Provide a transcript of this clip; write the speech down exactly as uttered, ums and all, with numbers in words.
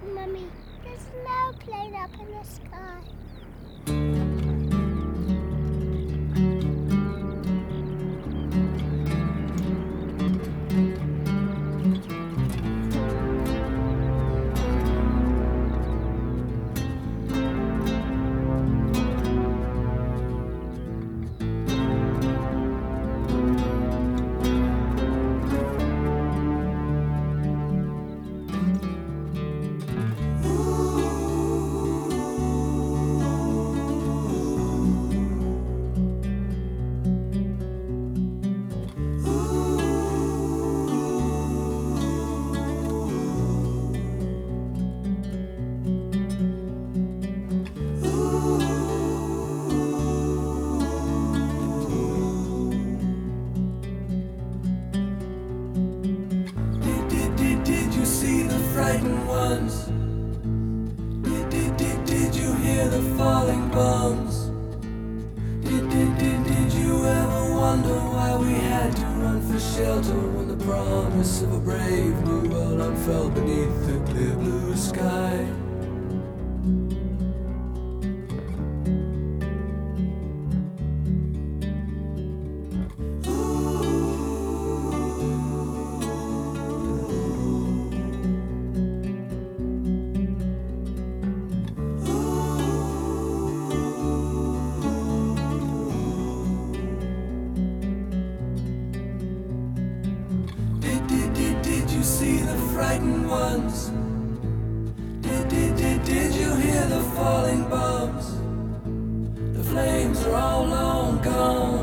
Mummy, there's no plane up in the sky. Frightened ones. Did, did, did, did you hear the falling bombs? Did, did, did, did you ever wonder why we had to run for shelter when the promise of a brave new world unfurled beneath the clear blue sky? See the frightened ones. Did, did, did, did you hear the falling bombs? The flames are all long gone.